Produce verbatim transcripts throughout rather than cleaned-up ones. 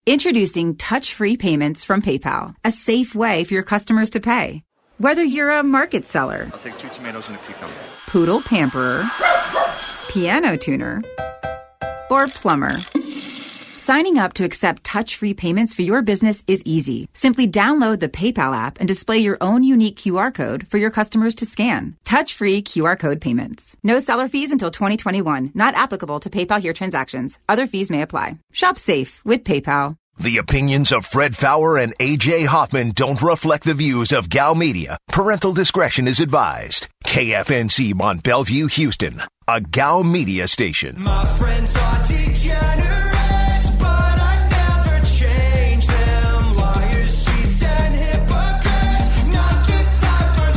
Introducing touch-free payments from PayPal, a safe way for your customers to pay. Whether you're a market seller, I'll take two tomatoes and a cucumber, poodle pamperer, piano tuner, or plumber. Signing up to accept touch-free payments for your business is easy. Simply download the PayPal app and display your own unique Q R code for your customers to scan. Touch-free Q R code payments. No seller fees until twenty twenty-one. Not applicable to PayPal here transactions. Other fees may apply. Shop safe with PayPal. The opinions of Fred Fowler and A J Hoffman don't reflect the views of Gal Media. Parental discretion is advised. K F N C Mont Bellevue, Houston, a Gal Media station. My friends are degenerates, but I never change them. Liars, cheats, and hypocrites, not the type for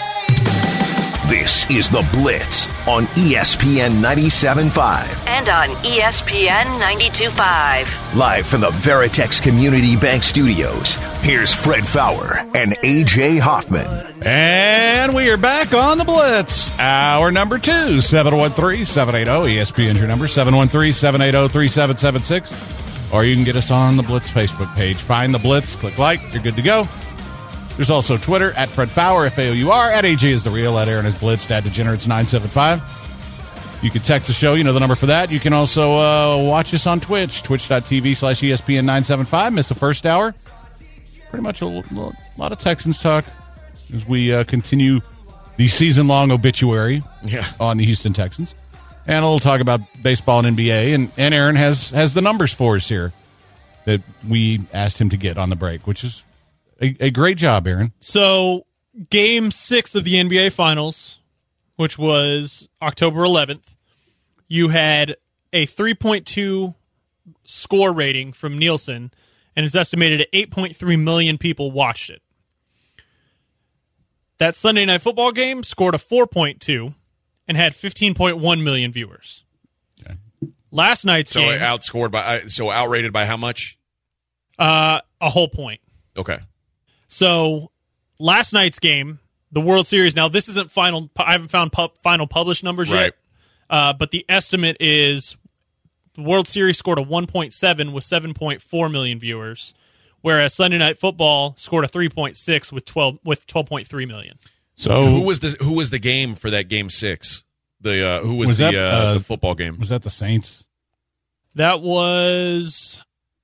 saving. This is The Blitz on E S P N ninety-seven point five. And on E S P N ninety-two point five. Live from the Veritex Community Bank Studios, here's Fred Fowler and A J Hoffman. And we are back on The Blitz. Hour number two, seven one three, seven eight zero, E S P N's your number, seven one three, seven eight zero, three seven seven six. Or you can get us on the Blitz Facebook page. Find The Blitz, click like, you're good to go. There's also Twitter, at Fred Fowler, F A O U R, at A J is the real, at Aaron is Blitz, at Degenerates nine seven five. You can text the show, you know the number for that. You can also uh, watch us on Twitch, twitch.tv slash ESPN 975. Miss the first hour. Pretty much a, a lot of Texans talk as we uh, continue the season-long obituary yeah. on the Houston Texans. And a little talk about baseball and N B A. And, and Aaron has, has the numbers for us here that we asked him to get on the break, which is a, a great job, Aaron. So, game six of the N B A Finals, which was October eleventh, you had a three point two score rating from Nielsen, and it's estimated at eight point three million people watched it. That Sunday Night Football game scored a four point two and had fifteen point one million viewers. Okay. Last night's so game... So outscored by, so outrated by how much? Uh, a whole point. Okay. So, last night's game, the World Series, now this isn't final, I haven't found pu- final published numbers right. yet, uh, but the estimate is the World Series scored a one point seven with seven point four million viewers, whereas Sunday Night Football scored a three point six with twelve with twelve point three million. So who was the who was the game for that game six? The uh, who was, was the that, uh, uh, the football game? Was that the Saints? That was...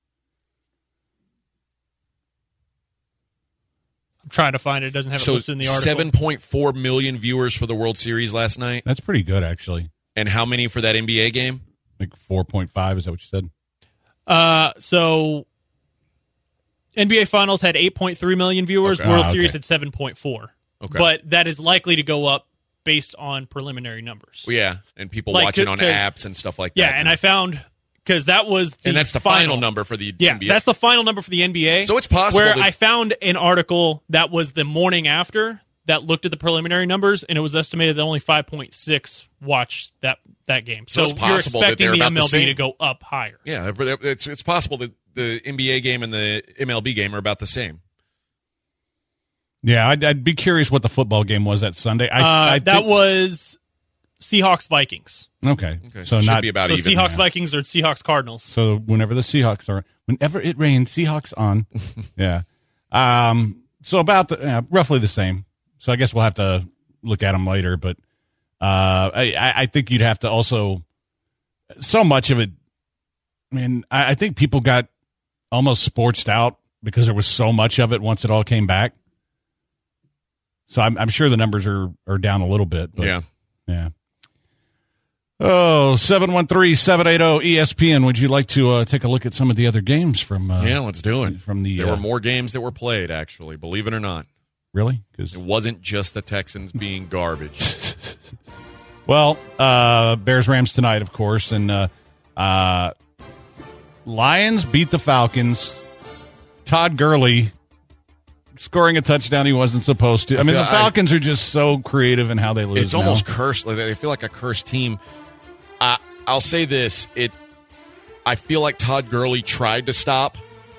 I'm trying to find it. It doesn't have it so listed in the article. seven point four million viewers for the World Series last night. That's pretty good, actually. And how many for that N B A game? Like four point five, is that what you said? Uh, so N B A Finals had eight point three million viewers. Okay. World Ah, okay. Series had seven point four. Okay. But that is likely to go up based on preliminary numbers. Well, yeah, and people Like, watching on 'cause- apps and stuff like Yeah, that. and I found... Because that was the and that's the final, number for the Yeah, N B A. that's the final number for the N B A. So it's possible Where that- I found an article that was the morning after that looked at the preliminary numbers, and it was estimated that only five point six watched that, that game. So So, it's you're possible that expecting they're the about M the L B same. to go up higher. Yeah, but it's it's possible that the N B A game and the M L B game are about the same. Yeah, I'd, I'd be curious what the football game was that Sunday. I, Uh, I that think- was Seahawks Vikings. Okay. Okay, so So it should not be about So even. Seahawks yeah. Vikings or Seahawks Cardinals. So whenever the Seahawks are, whenever it rains, Seahawks on. yeah. Um. So about the yeah, roughly the same. So I guess we'll have to look at them later. But uh, I I think you'd have to also so much of it. I mean, I, I think people got almost sportsed out because there was so much of it once it all came back. So I'm I'm sure the numbers are are down a little bit. But, Yeah. Yeah. Oh, seven one three, seven eight zero E S P N. Would you like to uh, take a look at some of the other games from uh, Yeah, let's do it. From the there uh, were more games that were played, actually, believe it or not. Really? Because It wasn't just the Texans being garbage. well, uh, Bears Rams tonight, of course, and uh, uh, Lions beat the Falcons. Todd Gurley scoring a touchdown he wasn't supposed to. I mean, the I- Falcons are just so creative in how they lose. It's now. almost cursed. Like, they feel like a cursed team. I, I'll say this: it. I feel like Todd Gurley tried to stop,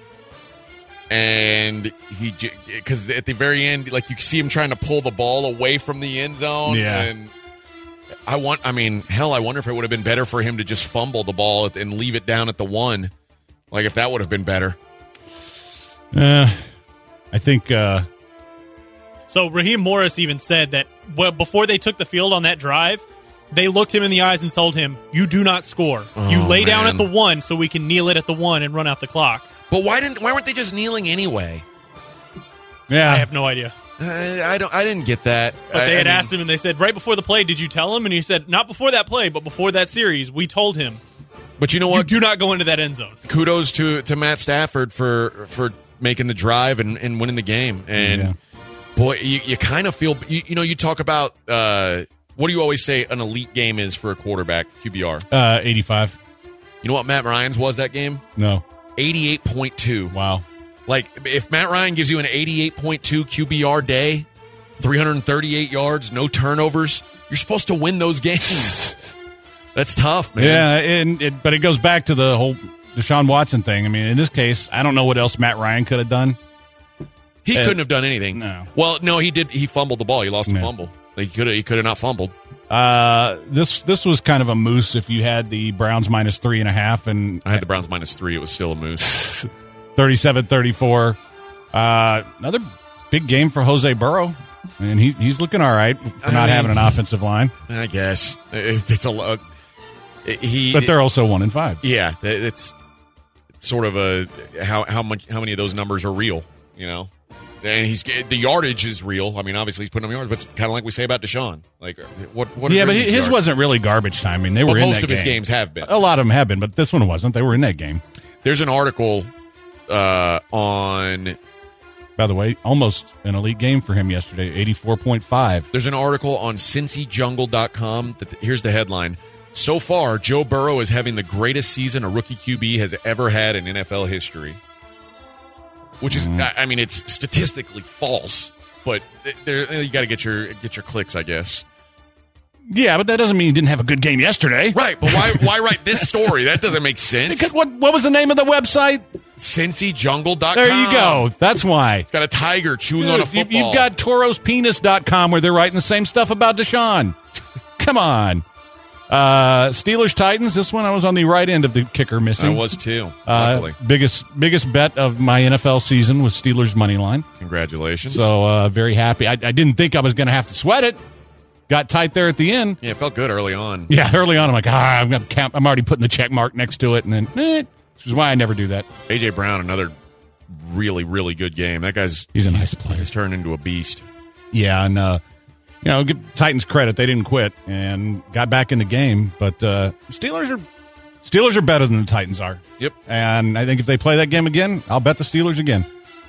and he because at the very end, like you see him trying to pull the ball away from the end zone. Yeah. And I want. I mean, hell, I wonder if it would have been better for him to just fumble the ball and leave it down at the one, Like if that would have been better. Uh, I think. Uh, So Raheem Morris even said that well, before they took the field on that drive, they looked him in the eyes and told him, "You do not score. Oh, you lay down man. at the one so we can kneel it at the one and run out the clock." But why didn't? Why weren't they just kneeling anyway? yeah, I have no idea. I, I don't. I didn't get that. But I, they had I mean, asked him, and they said, right before the play, did you tell him? And he said, not before that play, but before that series, we told him, But you know you what? do not go into that end zone. Kudos to to Matt Stafford for for making the drive and, and winning the game. And Yeah. boy, you, you kind of feel. You, you know, you talk about uh, what do you always say an elite game is for a quarterback? Q B R. uh, eighty-five. You know what Matt Ryan's was that game? No. eighty-eight point two. Wow. Like, if Matt Ryan gives you an eighty-eight point two Q B R day, three hundred thirty-eight yards, no turnovers, you're supposed to win those games. That's tough, man. Yeah, and it, but it goes back to the whole Deshaun Watson thing. I mean, in this case, I don't know what else Matt Ryan could have done. He Uh, couldn't have done anything. no. Well, no, he did. He fumbled the ball. He lost a Yeah. fumble. Like, he could have. He could have not fumbled. Uh, this this was kind of a moose if you had the Browns minus three and a half and I had the Browns minus three. It was still a moose. thirty-seven thirty-four. Uh, another big game for Jose Burrow. And he, he's looking all right for I not mean- having an offensive line. I guess It- it's a lot. He, But they're also one and five. yeah. It's sort of a how how much how many of those numbers are real? You know, and he's the yardage is real. I mean, obviously he's putting up yards, but it's kind of like we say about Deshaun. Like what? What? are Yeah, but Green's his yards? wasn't really garbage time. I mean, they But were in most that of his game. games have been. A lot of them have been, but this one wasn't. They were in that game. There's an article uh, on. By the way, almost an elite game for him yesterday, eighty-four point five. There's an article on Cincy Jungle dot com. That here's the headline. So far, Joe Burrow is having the greatest season a rookie Q B has ever had in N F L history. Which is, I I mean, it's statistically false, but there, you got to get your get your clicks, I guess. Yeah, but that doesn't mean he didn't have a good game yesterday. Right, but why why write this story? That doesn't make sense. Because what, what was the name of the website? Cincy Jungle dot com. There you go. That's why. It's got a tiger chewing Dude, on a you- football. you've got Toros Penis dot com where they're writing the same stuff about Deshaun. Come on. Uh, Steelers Titans. This one I was on the right end of the kicker I missing. was too. Uh, Luckily, biggest biggest bet of my N F L season was Steelers money line. congratulations. So uh, very happy. I, I didn't think I was going to have to sweat it. Got tight there at the end. yeah, it felt good early on. Yeah, early on I'm like, ah, I'm gonna count. I'm already putting the check mark next to it, and then, eh, which is why I never do that. A J Brown, another really really good game. That guy's He's a nice player. He's turned into a beast. Yeah, and uh, you know, give Titans credit; they didn't quit and got back in the game. But uh, Steelers are Steelers are better than the Titans are. Yep. And I think if they play that game again, I'll bet the Steelers again.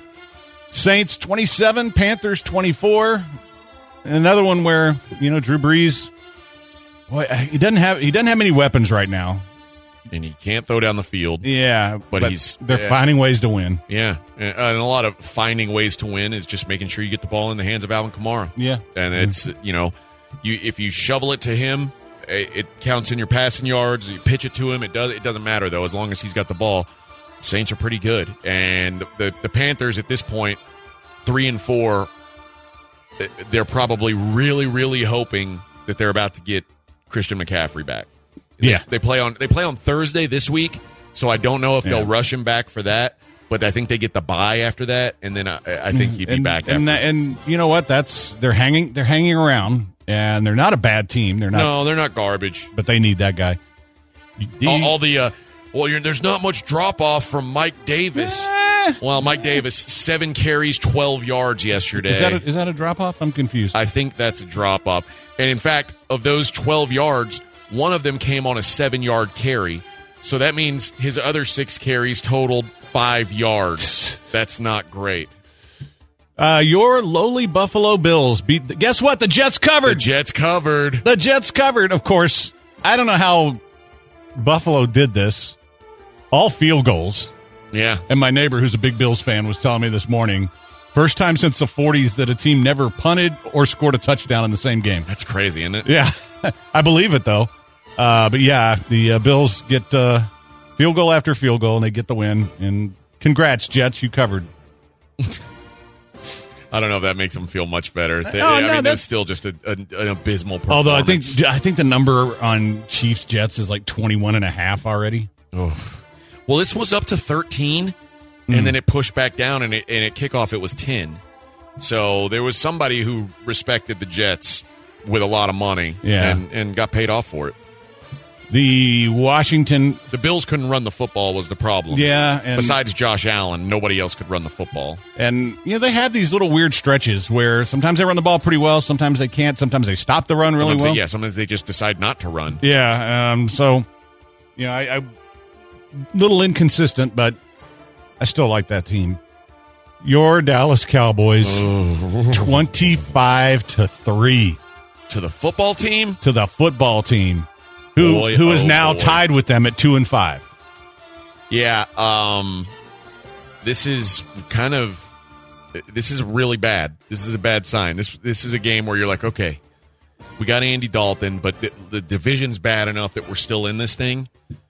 Saints twenty-seven, Panthers twenty-four. And another one where, you know, Drew Brees, boy, he doesn't have he doesn't have many weapons right now. And he can't throw down the field. Yeah, But he's- they're yeah. finding ways to win. Yeah, and and a lot of finding ways to win is just making sure you get the ball in the hands of Alvin Kamara. Yeah. and it's you know, you if you shovel it to him, it, it counts in your passing yards. You pitch it to him, it does. It doesn't matter though, as long as he's got the ball. Saints are pretty good, and the the Panthers at this point, three and four. They're probably really, really hoping that they're about to get Christian McCaffrey back. Yeah. They play on they play on Thursday this week, so I don't know if Yeah. they'll rush him back for that. But I think they get the bye after that, and then I, I think he'd be and, back. And, after. that, and you know what? That's they're hanging they're hanging around, and they're not a bad team. They're not, no, they're not garbage. but they need that guy. The- all, all the uh, well, you're, there's not much drop off from Mike Davis. Eh. Well, Mike Davis seven carries, twelve yards yesterday. Is that a, is that a drop off? I'm confused. I think that's a drop off. And in fact, of those twelve yards, one of them came on a seven yard carry. So that means his other six carries totaled five yards. That's not great. Uh, your lowly Buffalo Bills beat. The, guess what? The Jets The covered. Jets covered. The Jets covered. Of course, I don't know how Buffalo did this. All field goals. Yeah. And my neighbor, who's a big Bills fan, was telling me this morning, first time since the forties that a team never punted or scored a touchdown in the same game. That's crazy, isn't it? Yeah, I believe it, though. Uh, but, yeah, the uh, Bills get uh, field goal after field goal, and they get the win. And congrats, Jets, you covered. I don't know if that makes them feel much better. They, No, I no, mean, that's- that's still just a, a, an abysmal performance. Although I think I think the number on Chiefs Jets is like twenty-one and a half already. Well, Well, this was up to thirteen, Mm. and then it pushed back down, and, it, and at kickoff it was ten. So there was somebody who respected the Jets with a lot of money Yeah. and, and got paid off for it. The Washington, The Bills couldn't run the football was the problem. yeah, and Besides Josh Allen, nobody else could run the football. and you know they have these little weird stretches where sometimes they run the ball pretty well, sometimes they can't, sometimes they stop the run really Sometimes well. they, yeah, sometimes they just decide not to run. Yeah, um, so you know, I, I little inconsistent, but I still like that team. Your Dallas Cowboys, twenty-five to three To the football team? to the football team, who Boy, who is oh, now boy. tied with them at two and five. Yeah, um, this is kind of this is really bad. This is a bad sign. This this is a game where you're like, okay, we got Andy Dalton, but the, the division's bad enough that we're still in this thing.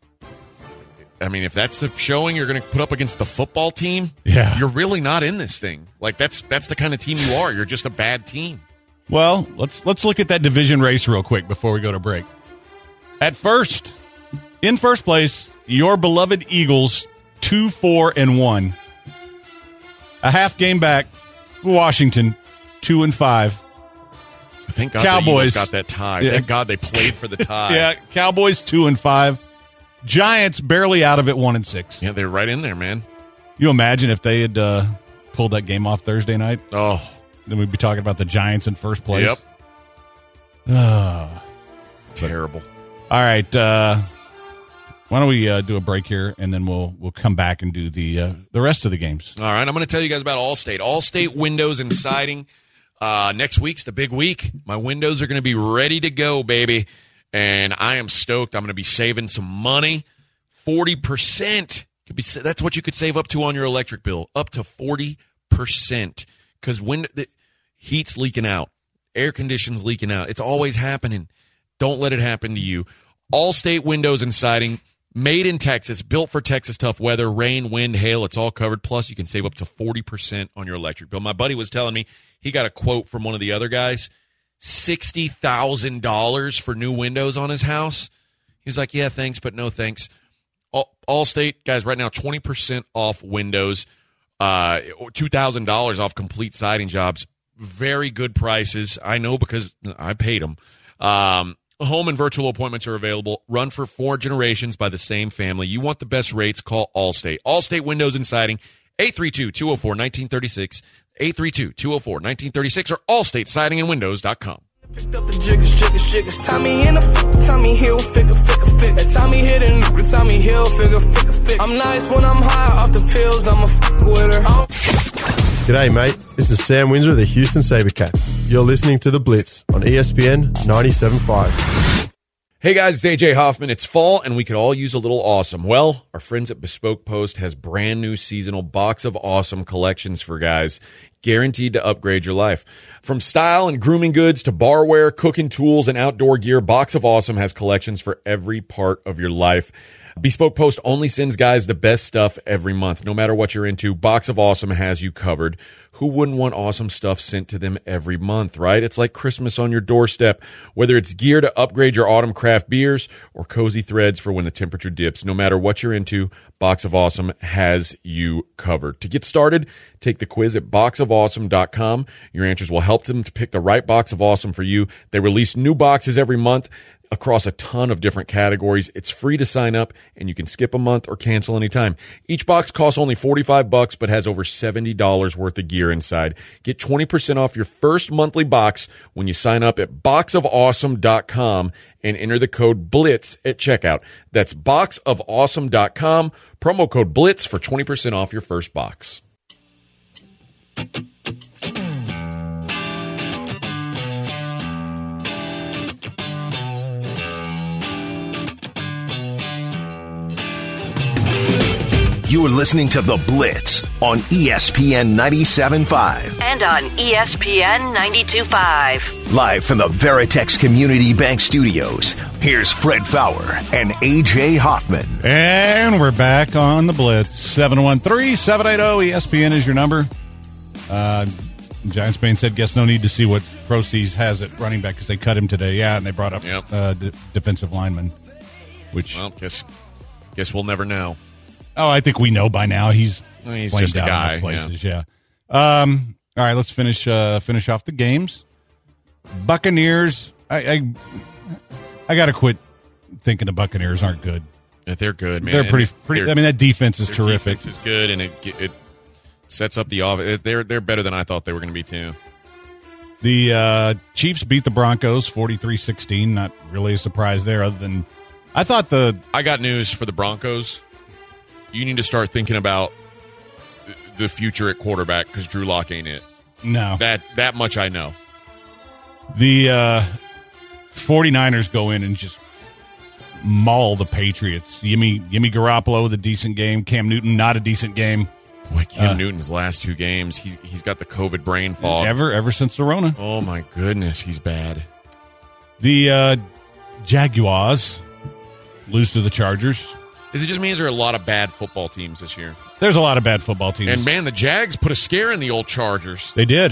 I mean, if that's the showing you're going to put up against the football team, Yeah. you're really not in this thing. Like that's that's the kind of team you are. You're just a bad team. Well, let's let's look at that division race real quick before we go to break. At first, in first place, your beloved Eagles, two, four, and one. A half game back, Washington, two and five. Thank God Cowboys. the Eagles got that tie. Yeah. Thank God they played for the tie. Yeah, Cowboys two and five. Giants barely out of it, one and six. Yeah, they're right in there, man. You imagine if they had uh, pulled that game off Thursday night? Oh, Then we'd be talking about the Giants in first place. yep. Ah. Terrible. All right. Uh, why don't we uh, do a break here, and then we'll we'll come back and do the uh, the rest of the games. All right, I'm going to tell you guys about Allstate. Allstate Windows and Siding. Uh, next week's the big week. My windows are going to be ready to go, baby. And I am stoked. I'm going to be saving some money. forty percent. Could be, that's what you could save up to on your electric bill. Up to forty percent. Because when the heat's leaking out, air conditioning's leaking out. It's always happening. Don't let it happen to you. Allstate Windows and Siding, made in Texas, built for Texas tough weather, rain, wind, hail. It's all covered. Plus, you can save up to forty percent on your electric bill. My buddy was telling me he got a quote from one of the other guys, sixty thousand dollars for new windows on his house. He's like, yeah, thanks, but no thanks. All, Allstate, guys, right now, twenty percent off windows, uh, two thousand dollars off complete siding jobs. Very good prices. I know because I paid them. Um, home and virtual appointments are available. Run for four generations by the same family. You want the best rates? Call Allstate. Allstate Windows and Siding, eight three two, two oh four, one nine three six, eight three two, two oh four, one nine three six, or allstate siding and windows dot com. Picked up the jiggers, jiggers, jiggers. Tommy in the f- Tommy Hill, figure, figure, figure. Tommy hit and Tommy Hill, figure, figure, figure. I'm nice when I'm high off the pills. I'm a f- with her. I'm- G'day, mate. This is Sam Windsor of the Houston SaberCats. You're listening to The Blitz on E S P N ninety-seven point five. Hey guys, it's A J Hoffman. It's fall and we could all use a little awesome. Well, our friends at Bespoke Post has brand new seasonal Box of Awesome collections for guys, guaranteed to upgrade your life. From style and grooming goods to barware, cooking tools, and outdoor gear, Box of Awesome has collections for every part of your life. Bespoke Post only sends guys the best stuff every month. No matter what you're into, Box of Awesome has you covered. Who wouldn't want awesome stuff sent to them every month, right? It's like Christmas on your doorstep. Whether it's gear to upgrade your autumn craft beers or cozy threads for when the temperature dips, no matter what you're into, Box of Awesome has you covered. To get started, take the quiz at box of awesome dot com. Your answers will help them to pick the right Box of Awesome for you. They release new boxes every month across a ton of different categories. It's free to sign up, and you can skip a month or cancel anytime. Each box costs only forty-five bucks, but has over seventy dollars worth of gear inside. Get twenty percent off your first monthly box when you sign up at box of awesome dot com and enter the code BLITZ at checkout. That's box of awesome dot com, promo code BLITZ for twenty percent off your first box. You are listening to The Blitz on E S P N ninety-seven point five. And on E S P N ninety-two point five. Live from the Veritex Community Bank Studios, here's Fred Fowler and A J Hoffman. And we're back on the Blitz. seven one three, seven eight zero, E S P N is your number. Uh, Giants Spain said, guess no need to see what Proceeds has at running back because they cut him today. Yeah, and they brought up Yep. uh, d- defensive lineman, which Well, guess guess we'll never know. Oh, I think we know by now. He's Well, he's playing just a down guy, in other places. Yeah. Um. All right. Let's finish. Uh, finish off the games. Buccaneers. I. I, I got to quit thinking the Buccaneers aren't good. Yeah, they're good, man. They're pretty. And pretty. they're- I mean, that defense is their terrific. defense is good, and it it sets up the offense. They're they're better than I thought they were going to be too. The uh, Chiefs beat the Broncos forty-three sixteen. Not really a surprise there, other than I thought the. I got news for the Broncos. You need to start thinking about the future at quarterback because Drew Lock ain't it. No. That that much I know. The uh, 49ers go in and just maul the Patriots. Gimme, gimme Garoppolo with a decent game. Cam Newton, not a decent game. Boy, Cam Uh, Newton's last two games, he's he's got the COVID brain fog. Ever, ever since the Rona. Oh my goodness, he's bad. The uh, Jaguars lose to the Chargers. Is it just me? Is there a lot of bad football teams this year? There's a lot of bad football teams. And man, the Jags put a scare in the old Chargers. They did.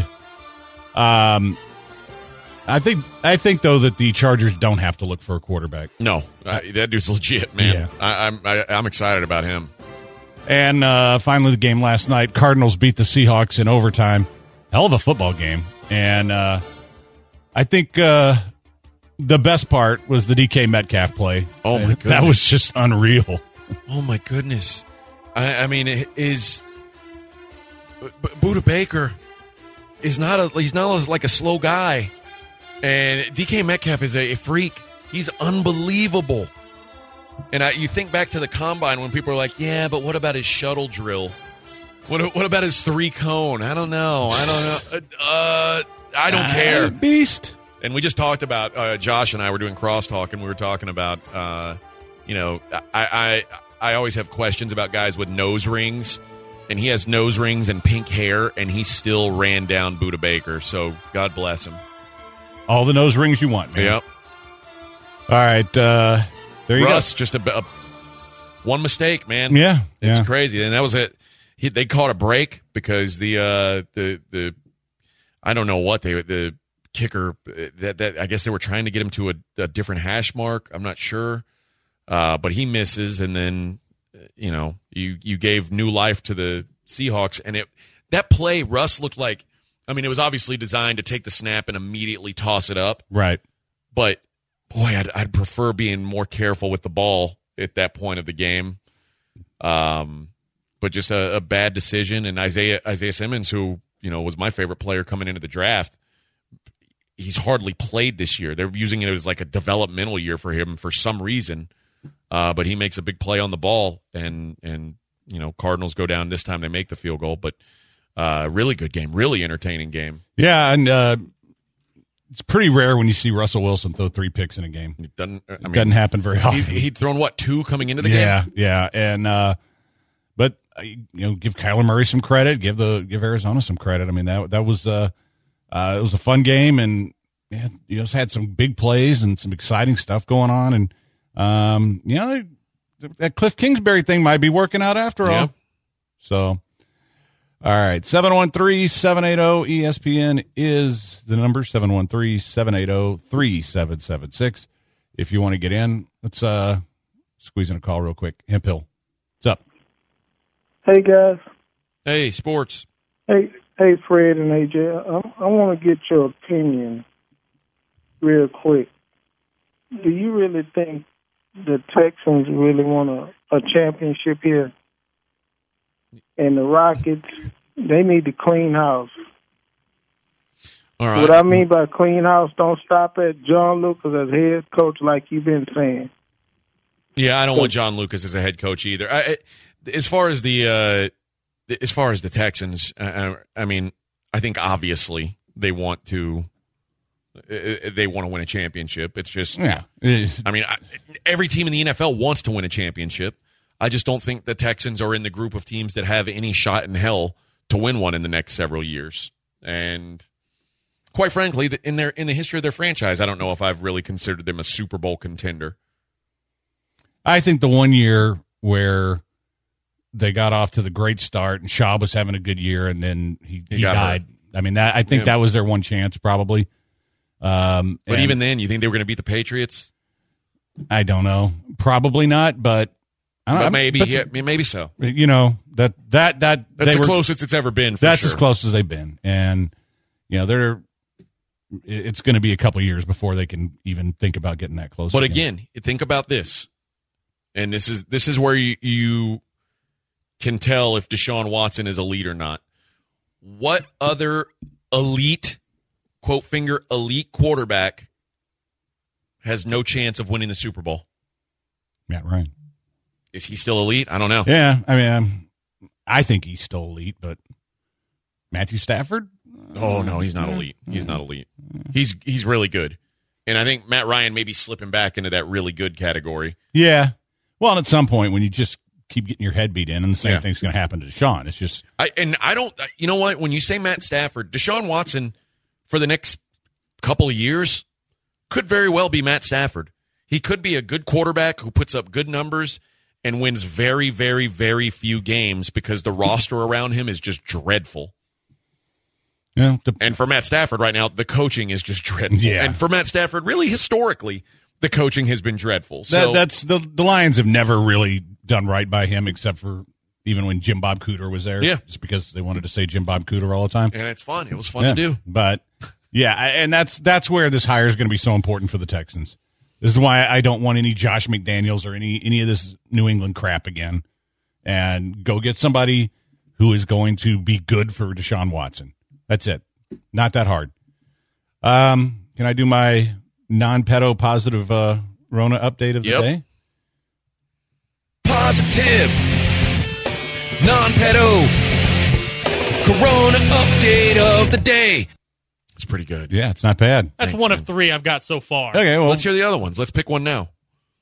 Um, I think I think though that the Chargers don't have to look for a quarterback. No, uh, that dude's legit, man. Yeah. I, I'm I, I'm excited about him. And uh, finally, the game last night: Cardinals beat the Seahawks in overtime. Hell of a football game. And uh, I think uh, the best part was the D K Metcalf play. Oh my That goodness. was just unreal. Oh my goodness! I, I mean, it is B- B- Buda Baker is not a he's not a, like a slow guy, and D K Metcalf is a, a freak. He's unbelievable. And I, you think back to the combine when people are like, "Yeah, but what about his shuttle drill? What what about his three cone? I don't know. I don't know. Uh, I don't care." Uh, beast. And we just talked about uh, Josh and I were doing crosstalk, and we were talking about, uh, you know, I, I I always have questions about guys with nose rings, and he has nose rings and pink hair, and he still ran down Buda Baker. So God bless him. All the nose rings you want, man. Yep. All right. Uh, there you Russ just a, a one mistake, man. go. Yeah. It's yeah. crazy, and that was it. He, they caught a break because the uh, the the I don't know what they the kicker that that I guess they were trying to get him to a, a different hash mark. I'm not sure, uh, but he misses, and then you know you you gave new life to the Seahawks, and it that play Russ looked like. I mean, it was obviously designed to take the snap and immediately toss it up, Right. but boy, I'd, I'd prefer being more careful with the ball at that point of the game. Um, but just a, a bad decision. And Isaiah Isaiah Simmons, who you know was my favorite player coming into the draft, he's hardly played this year. They're using it as like a developmental year for him for some reason. Uh, but he makes a big play on the ball, and and you know Cardinals go down this time. They make the field goal, but uh, really good game, really entertaining game. Yeah, and uh, it's pretty rare when you see Russell Wilson throw three picks in a game. It doesn't I mean, Doesn't happen very often. He, he'd thrown what two coming into the yeah, game. yeah, and uh, but uh, you know, give Kyler Murray some credit, give the give Arizona some credit. I mean that that was uh, uh, it was a fun game, and yeah, you know, had some big plays and some exciting stuff going on, and um, you know, that Cliff Kingsbury thing might be working out after Yeah. all. So, all right, seven one three, seven eight zero E S P N is the number, seven one three, seven eight zero, three seven seven six. If you want to get in, let's uh, squeeze in a call real quick. Hemp Hill, what's up? Hey guys, Hey, sports. hey hey Fred and A J, I, I want to get your opinion real quick. Do you really think the Texans really want a, a championship here? And the Rockets, they need to clean house. All right. What I mean by clean house, don't stop at John Lucas as head coach like you've been saying. Yeah, I don't want John Lucas as a head coach either. I, I- as far as the uh, as far as the Texans, uh, I mean, I think obviously they want to uh, they want to win a championship. It's just, Yeah. I mean, I, every team in the N F L wants to win a championship. I just don't think the Texans are in the group of teams that have any shot in hell to win one in the next several years. And quite frankly, in their in the history of their franchise, I don't know if I've really considered them a Super Bowl contender. I think the one year where they got off to the great start and Schaub was having a good year and then he, He he got died. I mean, that I think Yeah. that was their one chance probably. Um, But and even then, you think they were going to beat the Patriots? I don't know. Probably not, but I don't But know, maybe, but- yeah, maybe so. You know, that that that That's they the were- closest it's ever been. For That's sure. as close as they've been, and you know they're. It's going to be a couple years before they can even think about getting that close. But again, think about this, and this is this is where you, you can tell if Deshaun Watson is elite or not. What other elite, quote finger, elite quarterback has no chance of winning the Super Bowl? Matt Ryan. Is he still elite? I don't know. Yeah, I mean, um, I think he's still elite, but Matthew Stafford? Oh no, he's not elite. He's not elite. He's he's really good, and I think Matt Ryan may be slipping back into that really good category. Yeah. Well, and at some point, when you just keep getting your head beat in, and the same Yeah. thing's going to happen to Deshaun. It's just I and I don't. You know what? When you say Matt Stafford, Deshaun Watson for the next couple of years could very well be Matt Stafford. He could be a good quarterback who puts up good numbers and wins very, very, very few games because the roster around him is just dreadful. Yeah. The, And for Matt Stafford right now, the coaching is just dreadful. Yeah. And for Matt Stafford, really historically, the coaching has been dreadful. that, So that's the the Lions have never really done right by him, except for even when Jim Bob Cooter was there. Yeah. Just because they wanted to say Jim Bob Cooter all the time. and it's fun. It was fun Yeah. to do. But yeah, I- and that's that's where this hire is going to be so important for the Texans. This is why I don't want any Josh McDaniels or any any of this New England crap again. And go get somebody who is going to be good for Deshaun Watson. That's it. Not that hard. Um, can I do my non-pedo positive uh, Rona update of the Yep. day? Positive, non-pedo, Corona update of the day. It's pretty good. Yeah, it's not bad. That's Thanks, one man. of three I've got so far. Okay, well, Let's hear the other ones. Let's pick one now.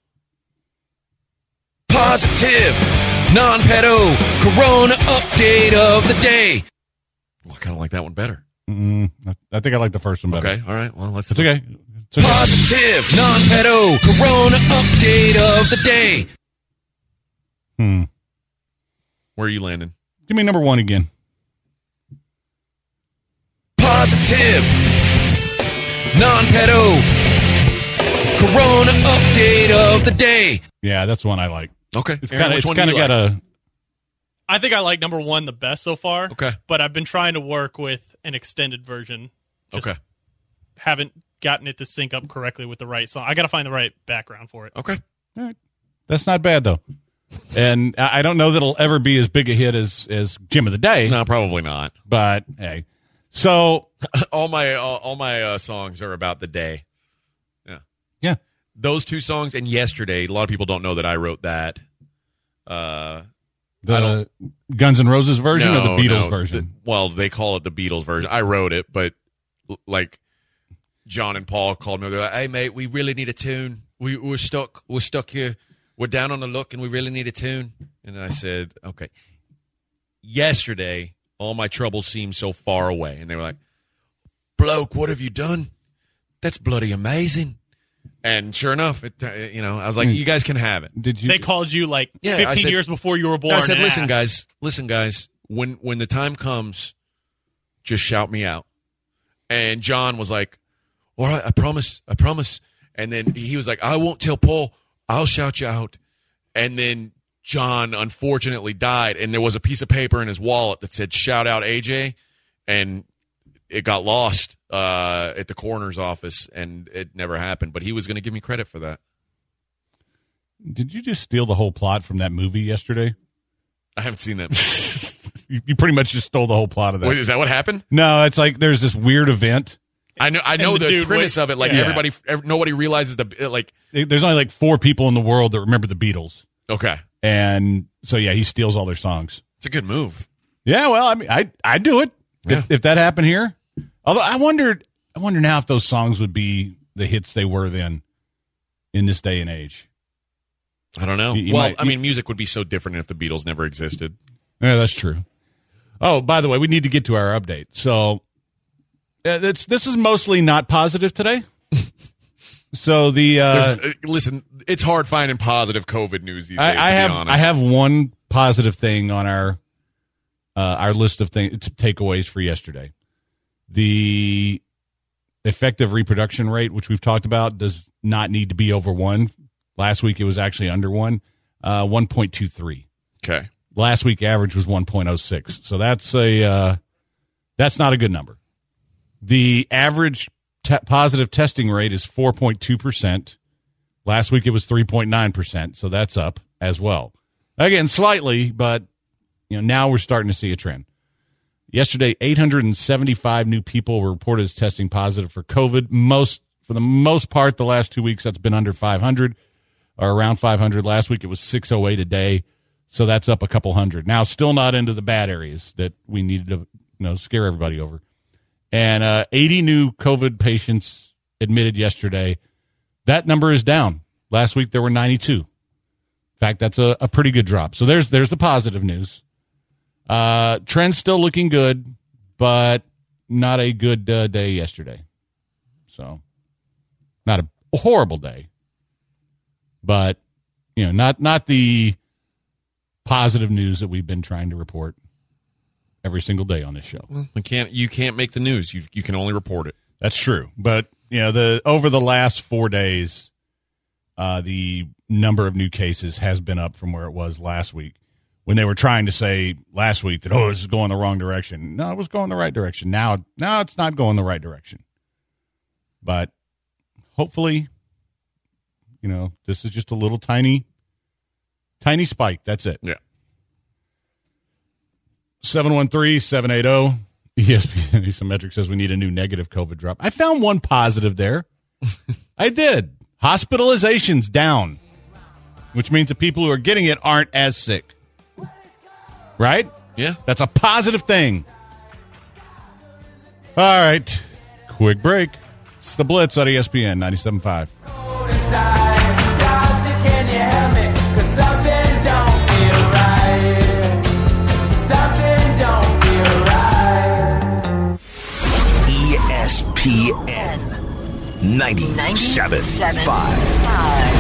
Positive, non-pedo, Corona update of the day. Well, I kind of like that one better. mm, I, I think I like the first one better. Okay, all right. Well, let's. It's okay. It's okay. Positive, non-pedo, Corona update of the day. Hmm. Where are you landing? Give me number one again. Positive, non-pedo, Corona update of the day. Yeah, that's one I like. Okay, It's Aaron, kind of which it's one do kind of you got like? a I think I like number one the best so far. Okay. But I've been trying to work with an extended version. Just Okay. haven't gotten it to sync up correctly with the right song. I got to find the right background for it. Okay. All right. That's not bad though. And I I don't know that it'll ever be as big a hit as as Gym of the Day. No, probably not. But hey, so all my all, all my uh, songs are about the day. Yeah, yeah, those two songs and Yesterday. A lot of people don't know that I wrote that. Uh, I the don't- Guns N' Roses version or no, the Beatles no, version? the- well, they call it the Beatles version. I wrote it, but l- like John and Paul called me. They're like, "Hey, mate, we really need a tune. We, we're stuck. We're stuck here. We're down on the luck, and we really need a tune." And I said, "Okay." Yesterday, all my troubles seemed so far away, and they were like, "Bloke, what have you done? That's bloody amazing." And sure enough, it, uh, you know, I was like, "You guys can have it." Did you? They called you like Yeah, I fifteen said- years before you were born. I said, and "Listen, asked." guys, listen, guys. When when the time comes, just shout me out." And John was like, "All right, I promise, I promise." And then he was like, "I won't tell Paul. I'll shout you out." And then John unfortunately died, and there was a piece of paper in his wallet that said "Shout out A J," and it got lost uh, at the coroner's office, and it never happened. But he was going to give me credit for that. Did you just steal the whole plot from that movie Yesterday? I haven't seen that. You, you pretty much just stole the whole plot of that. Wait, is that what happened? No, it's like there's this weird event. I know, I know the the, dude premise wait- of it. Like yeah. everybody, ev- nobody realizes the like. There's only like four people in the world that remember the Beatles, Okay, and so yeah, he steals all their songs. it's a good move. Yeah, well, I mean, I I'd do it Yeah. if, if that happened here. Although I wondered, I wonder now if those songs would be the hits they were then, in this day and age. I don't know. You- you well, might- I mean, music would be so different if the Beatles never existed. Yeah, that's true. Oh, by the way, we need to get to our update. So, uh, it's, this is mostly not positive today. So the uh, There's- uh, listen, it's hard finding positive COVID news these days. I, I to have be honest. I have one positive thing on our uh, our list of things takeaways for yesterday. The effective reproduction rate, which we've talked about, does not need to be over one. Last week it was actually under one. uh, one point two three. Okay. Last week average was one point oh six. So that's a uh, that's not a good number. The average te- positive testing rate is four point two percent. Last week it was three point nine percent, so that's up as well. Again, slightly, but you know, now we're starting to see a trend. Yesterday, eight hundred seventy-five new people were reported as testing positive for COVID. Most, for the most part, the last two weeks that's been under five hundred or around five hundred. Last week it was six oh eight a day, so that's up a couple hundred. Now, still not into the bad areas that we needed to, you know, scare everybody over. And uh, eighty new COVID patients admitted yesterday. That number is down. Last week there were ninety-two. In fact, that's a, a pretty good drop. So there's there's the positive news. Uh, trend's still looking good, but not a good uh, day yesterday. So not a horrible day, but you know, not not the positive news that we've been trying to report every single day on this show. Well, we can't. You can't make the news. You you can only report it. That's true. But you know, the over the last four days, uh, the number of new cases has been up from where it was last week. When they were trying to say last week that, oh, this is going the wrong direction. No, it was going the right direction. Now, now it's not going the right direction. But hopefully, you know, this is just a little tiny, tiny spike. That's it. Yeah. seven one three, seven eight zero, E S P N Asymmetric says we need a new negative COVID drop. I found one positive there. I did. Hospitalizations down, which means the people who are getting it aren't as sick. Right? Yeah. That's a positive thing. All right. Quick break. It's the Blitz on E S P N ninety-seven point five. E S P N ninety-seven point five.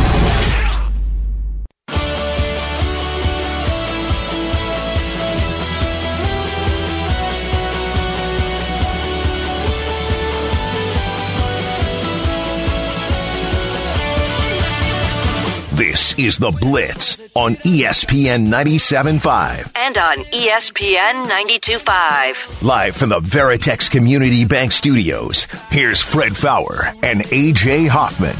This is The Blitz on E S P N ninety-seven point five. And on E S P N ninety-two point five. Live from the Veritex Community Bank Studios, here's Fred Fowler and A J Hoffman.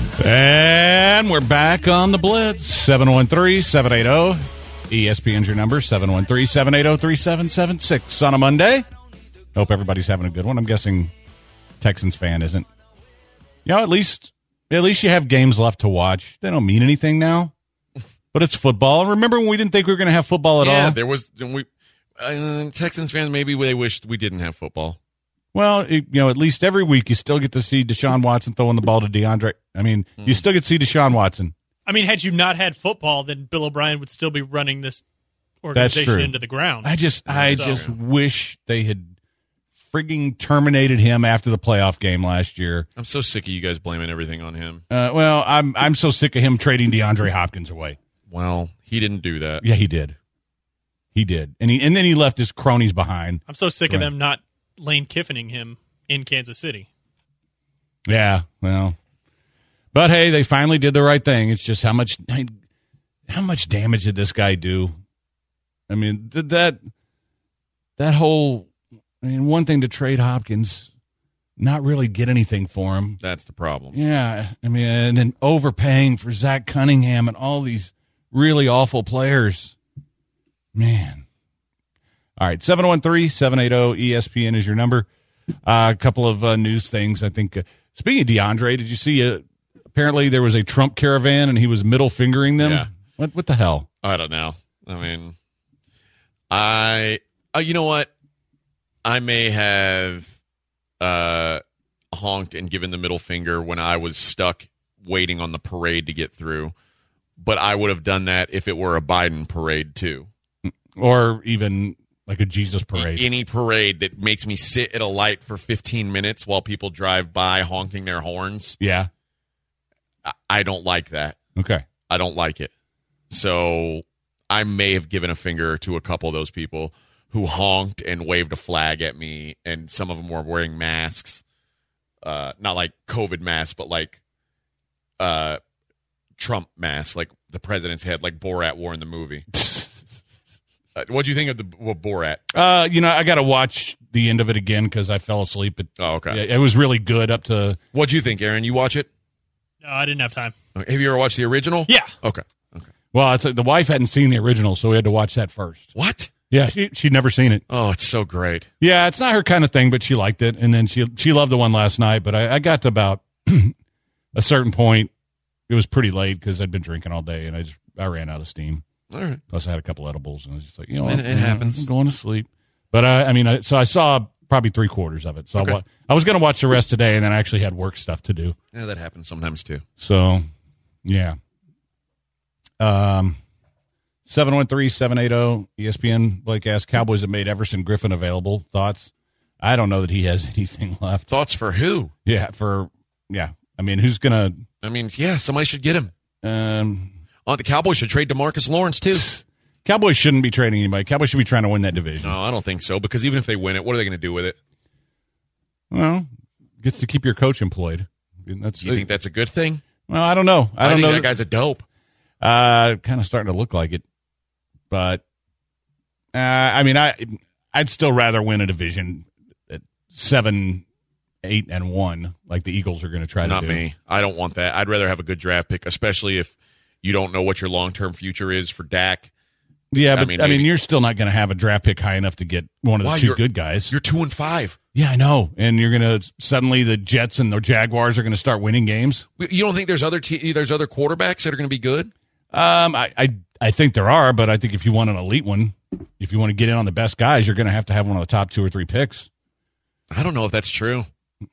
And we're back on the Blitz. seven one three, seven eight zero. E S P N's your number, seven one three, seven eight zero, three seven seven six on a Monday. Hope everybody's having a good one. I'm guessing Texans fan isn't. You know, at least... At least you have games left to watch. They don't mean anything now, but it's football. Remember when we didn't think we were going to have football at yeah, all? there was. We uh, Texans fans maybe they wished we didn't have football. Well, it, you know, at least every week you still get to see Deshaun Watson throwing the ball to DeAndre. I mean, mm. you still get to see Deshaun Watson. I mean, had you not had football, then Bill O'Brien would still be running this organization into the ground. I just, I so. just wish they had frigging terminated him after the playoff game last year. I'm so sick of you guys blaming everything on him. Uh, well, I'm I'm so sick of him trading DeAndre Hopkins away. Well, he didn't do that. Yeah, he did. He did, and he and then he left his cronies behind. I'm so sick Go of ahead. them not Lane Kiffining him in Kansas City. Yeah, well, but hey, they finally did the right thing. It's just how much how much damage did this guy do? I mean, did that that whole. I mean, one thing to trade Hopkins, not really get anything for him. That's the problem. Yeah, I mean, and then overpaying for Zach Cunningham and all these really awful players. Man. All right, seven one three, seven eight zero, E S P N is your number. Uh, a couple of uh, news things. I think, uh, speaking of DeAndre, did you see, uh, apparently there was a Trump caravan and he was middle fingering them? Yeah. What, what the hell? I don't know. I mean, I, uh, you know what? I may have uh, honked and given the middle finger when I was stuck waiting on the parade to get through, but I would have done that if it were a Biden parade too. Or even like a Jesus parade. Any parade that makes me sit at a light for fifteen minutes while people drive by honking their horns. Yeah. I, I don't like that. Okay. I don't like it. So I may have given a finger to a couple of those people who honked and waved a flag at me, and some of them were wearing masks. Uh, not like COVID masks, but like uh, Trump mask, like the president's head, like Borat wore in the movie. uh, what'd you think of the well, Borat? Uh, you know, I got to watch the end of it again because I fell asleep. It, Oh, okay. it, it was really good up to. What'd you think, Aaron? You watch it? No, I didn't have time. Have you ever watched the original? Yeah. Okay. Okay. Well, it's like the wife hadn't seen the original, so we had to watch that first. What? Yeah, she, she'd never seen it. Oh, it's so great. Yeah, it's not her kind of thing, but she liked it, and then she she loved the one last night. But I, I got to about a certain point. It was pretty late because I'd been drinking all day, and I just I ran out of steam. All right. Plus, I had a couple edibles, and I was just like, you know, It- what? it happens. I'm going to sleep. But I, I mean, I, so I saw probably three quarters of it. So Okay. I, wa- I was going to watch the rest today, and then I actually had work stuff to do. Yeah, that happens sometimes too. So, yeah. Um, seven one three, seven eight zero, E S P N. Blake asked, Cowboys have made Everson Griffin available. Thoughts? I don't know that he has anything left. Thoughts for who? Yeah, for, yeah. I mean, who's going to, I mean, yeah, somebody should get him. um, Oh, the Cowboys should trade DeMarcus Lawrence too. Cowboys shouldn't be trading anybody. Cowboys should be trying to win that division. No, I don't think so. Because even if they win it, what are they going to do with it? Well, gets to keep your coach employed. And That's, Do you think that's a good thing? well, I don't know. I I, don't think know. that guy's a dope. Uh, kind of starting to look like it, but uh, I mean, I I'd still rather win a division at seven, eight, and one, like the Eagles are going to try Not to do. me. I don't want that. I'd rather have a good draft pick, especially if you don't know what your long term future is for Dak. Yeah, I but I mean, mean, maybe- you're still not going to have a draft pick high enough to get one of the Why? two You're- good guys. You're two and five. Yeah, I know, and you're going to suddenly the Jets and the Jaguars are going to start winning games. You don't think there's other te- there's other quarterbacks that are going to be good? Um, I, I I think there are, but I think if you want an elite one, if you want to get in on the best guys, you're going to have to have one of the top two or three picks. I don't know if that's true.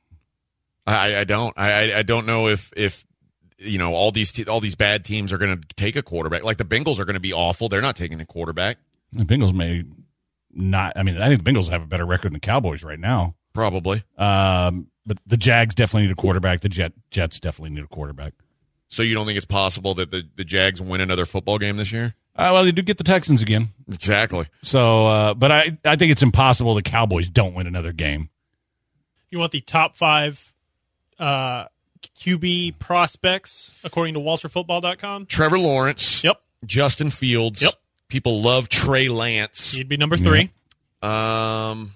I, I don't. I, I don't know if if you know all these te- all these bad teams are going to take a quarterback. Like the Bengals are going to be awful. They're not taking a quarterback. The Bengals may not. I mean, I think the Bengals have a better record than the Cowboys right now. Probably. Um, but the Jags definitely need a quarterback. The Jet Jets definitely need a quarterback. So you don't think it's possible that the, the Jags win another football game this year? Uh, well, they do get the Texans again. Exactly. So, uh, but I I think it's impossible the Cowboys don't win another game. You want the top five uh, Q B prospects according to Walter Football dot com? Trevor Lawrence. Yep. Justin Fields. Yep. People love Trey Lance. He'd be number three. Um,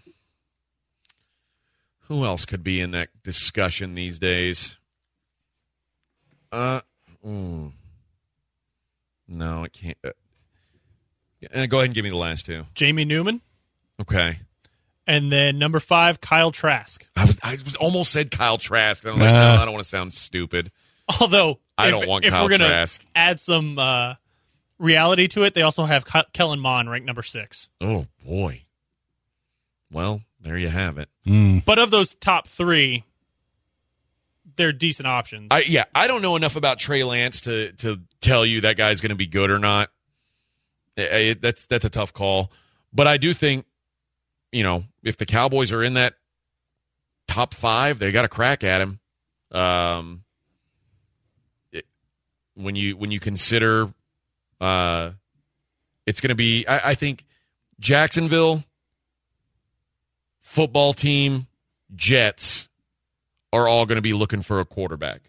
who else could be in that discussion these days? Uh, mm. No, it can't. Uh, yeah, go ahead and give me the last two. Jamie Newman. Okay. And then number five, Kyle Trask. I was, I was almost said Kyle Trask. I'm like, Uh. no, I don't want to sound stupid. Although, I if, don't want if Kyle we're gonna Trask. add some uh, reality to it, they also have Ke- Kellen Mond ranked number six. Oh, boy. Well, there you have it. But of those top three, they're decent options. I yeah, I don't know enough about Trey Lance to to tell you that guy's going to be good or not. It- it- that's that's a tough call, but I do think, you know, if the Cowboys are in that top five, they got a crack at him. Um, it, when you when you consider, uh, it's going to be, I, I think Jacksonville, football team, Jets are all going to be looking for a quarterback.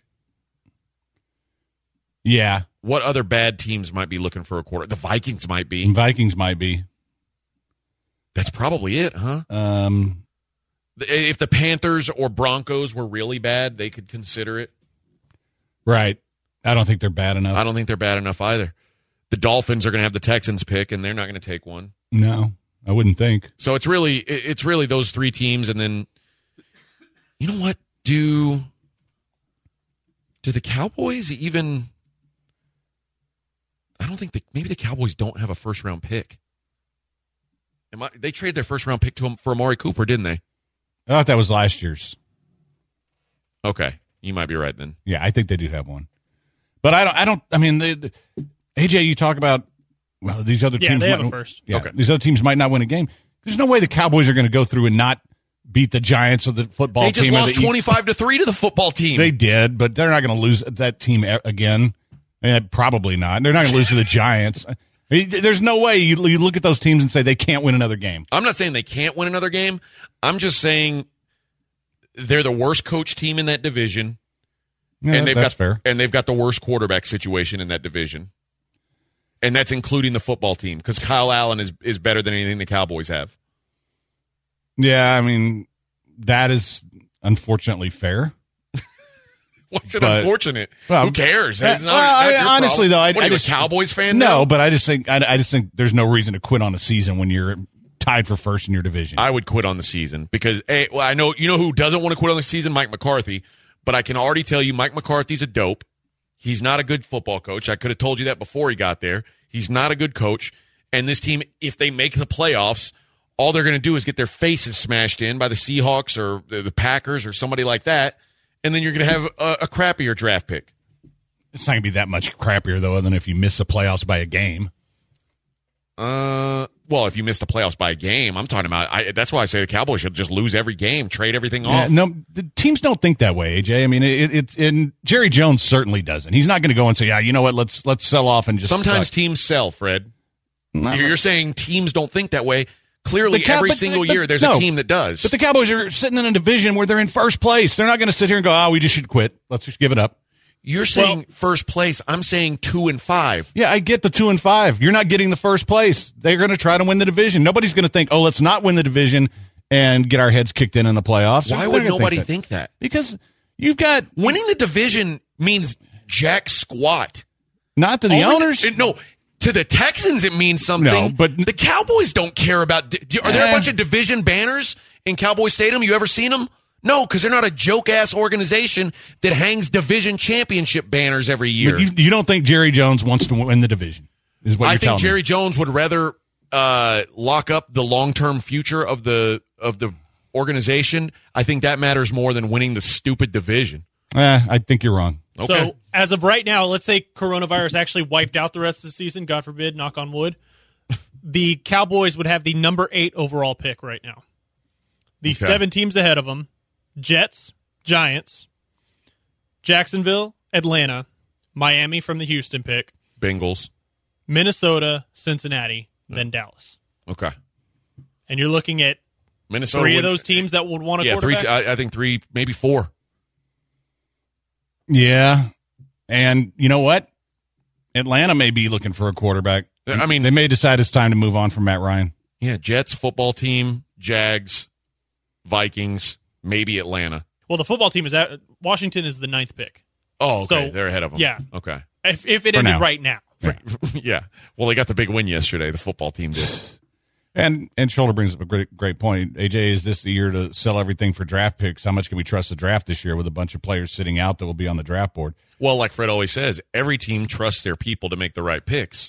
Yeah, What other bad teams might be looking for a quarter? The Vikings might be. Vikings might be. That's probably it, huh? Um, If the Panthers or Broncos were really bad, they could consider it. right. I don't think they're bad enough. I don't think they're bad enough either. The Dolphins are going to have the Texans pick, and they're not going to take one. No, I wouldn't think. So it's really it's really those three teams, and then you know what? Do do the Cowboys even? I don't think the, maybe the Cowboys don't have a first round pick. Am I, they traded their first round pick to him for Amari Cooper, didn't they? I thought that was last year's. Okay, you might be right then. Yeah, I think they do have one. But I don't. I don't. I mean, the, the, A J, you talk about well, these other Yeah, teams. they have might- a first. Yeah, Okay. these other teams might not win a game. There's no way the Cowboys are going to go through and not beat the Giants or the football They just team. or lost the- twenty-five to three to the football team. They did, but they're not going to lose that team a- again. Eh, probably not. They're not going to lose to the Giants. I mean, there's no way you, you look at those teams and say they can't win another game. I'm not saying they can't win another game. I'm just saying they're the worst coach team in that division. Yeah, and they've that's got fair. and they've got the worst quarterback situation in that division. And that's including the football team, because Kyle Allen is, is better than anything the Cowboys have. Yeah, I mean, that is unfortunately fair. What's it But- unfortunate? Well, Who cares? uh, It's not- well, not I- your honestly, problem. though, I- what, I are you just- a Cowboys fan No, now? but I just think I, I just think there's no reason to quit on a season when you're tied for first in your division. I would quit on the season because, hey, well, I know you know who doesn't want to quit on the season? Mike McCarthy. But I can already tell you, Mike McCarthy's a dope. He's not a good football coach. I could have told you that before he got there. He's not a good coach. And this team, if they make the playoffs, all they're going to do is get their faces smashed in by the Seahawks or the, the Packers or somebody like that. And then you're going to have a, a crappier draft pick. It's not going to be that much crappier, though, than if you miss the playoffs by a game. Uh, well, if you missed the playoffs by a game, I'm talking about. I, that's why I say the Cowboys should just lose every game, trade everything Yeah, off. no, the teams don't think that way, A J. I mean, it, it's and Jerry Jones certainly doesn't. He's not going to go and say, "Yeah, you know what? Let's let's sell off and just." Sometimes suck." teams sell, Fred. No. You're you're saying teams don't think that way. Clearly, The Cow- every but- single but- year, there's no. a team that does. But the Cowboys are sitting in a division where they're in first place. They're not going to sit here and go, "Oh, we just should quit. Let's just give it up." You're saying first place. I'm saying two and five. Yeah, I get the two and five. You're not getting the first place. They're going to try to win the division. Nobody's going to think, "Oh, let's not win the division and get our heads kicked in in the playoffs." Why They're would gonna nobody that. think that? Because you've got Winning the division means jack squat. not to the Only owners. the- no, to the Texans it means something. No, but- the Cowboys don't care about. do- Are there Eh. a bunch of division banners in Cowboy Stadium? You ever seen them? No, because they're not a joke ass organization that hangs division championship banners every year. you, you don't think Jerry Jones wants to win the division? Is what I you're think telling Jerry me. Jones would rather uh, lock up the long term future of the of the organization. I think that matters more than winning the stupid division. Eh, I think you're wrong. Okay. So as of right now, let's say coronavirus actually wiped out the rest of the season, God forbid, knock on wood. The Cowboys would have the number eight overall pick right now. The Okay. seven teams ahead of them: Jets, Giants, Jacksonville, Atlanta, Miami from the Houston pick, Bengals. Minnesota, Cincinnati, then Dallas. Okay. And you're looking at Minnesota. three of would- those teams that would want a Yeah, three. quarterback. I, I think three, maybe four. Yeah, and you know what? Atlanta may be looking for a quarterback. I mean, They may decide it's time to move on from Matt Ryan. yeah, Jets, football team, Jags, Vikings, maybe Atlanta. Well, the football team is at Washington is the ninth pick. Oh, okay. So, They're ahead of them. yeah. Okay. If, if it For ended now. right now. yeah. Well, they got the big win yesterday. The football team did. And and Shoulder brings up a great great point. A J, is this the year to sell everything for draft picks? How much can we trust the draft this year with a bunch of players sitting out that will be on the draft board? Well, like Fred always says, every team trusts their people to make the right picks.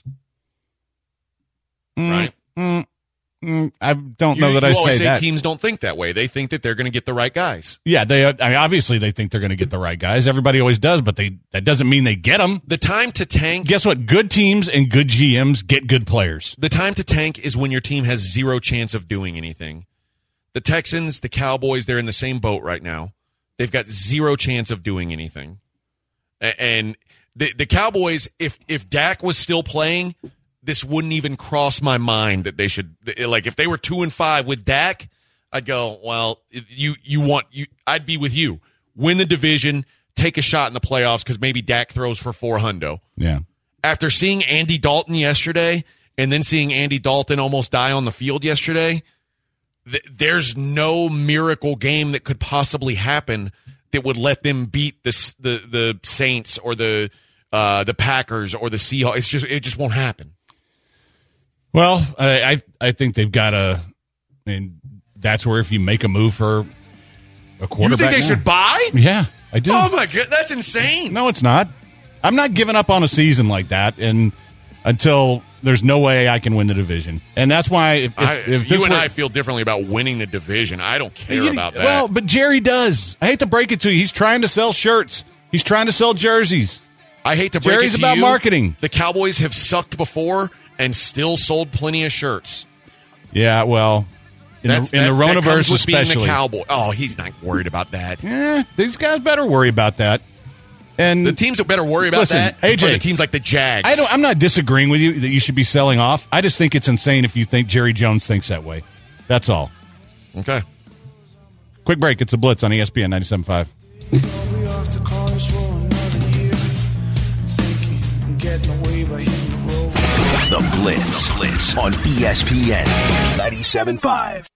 Right? Mm, mm, I don't know You- that you I always say say that. teams don't think that way. They think that they're going to get the right guys. Yeah, they. I mean, obviously they think they're going to get the right guys. Everybody always does, but they that doesn't mean they get them. The time to tank. Guess what? Good teams and good G Ms get good players. The time to tank is when your team has zero chance of doing anything. The Texans, the Cowboys, they're in the same boat right now. They've got zero chance of doing anything. A- And the the Cowboys, if if Dak was still playing, this wouldn't even cross my mind that they should, like, if they were two and five with Dak, I'd go, well, you you want you I'd be with you. Win the division, take a shot in the playoffs because maybe Dak throws for four hundo. Yeah. After seeing Andy Dalton yesterday and then seeing Andy Dalton almost die on the field yesterday, th- there's no miracle game that could possibly happen that would let them beat the S- the, the Saints or the uh, the Packers or the Seahawks. It's just it just won't happen. Well, I I, I think they've got a. I mean, that's where if you make a move for a quarterback, You think they now- should buy? Yeah, I do. Oh my god, that's insane! No, it's not. I'm not giving up on a season like that, and until there's no way I can win the division, and that's why if, if, I, if this you and were- I feel differently about winning the division. I don't care You- about that. Well, but Jerry does. I hate to break it to you. He's trying to sell shirts. He's trying to sell jerseys. I hate to break Jerry's it to about you, marketing. The Cowboys have sucked before and still sold plenty of shirts. Yeah, well, in That's, the, in that, the that Ronaverse comes with being especially. the Cowboy. Oh, he's not worried about that. Eh, these guys better worry about that. And The teams that better worry about Listen, that A J, are the teams like the Jags. I don't, I'm not disagreeing with you that you should be selling off. I just think it's insane if you think Jerry Jones thinks that way. That's all. Okay. Quick break. It's a Blitz on E S P N ninety-seven point five. We off to college for a getting away, but he rolled. The Blitz, Blitz on E S P N ninety-seven point five.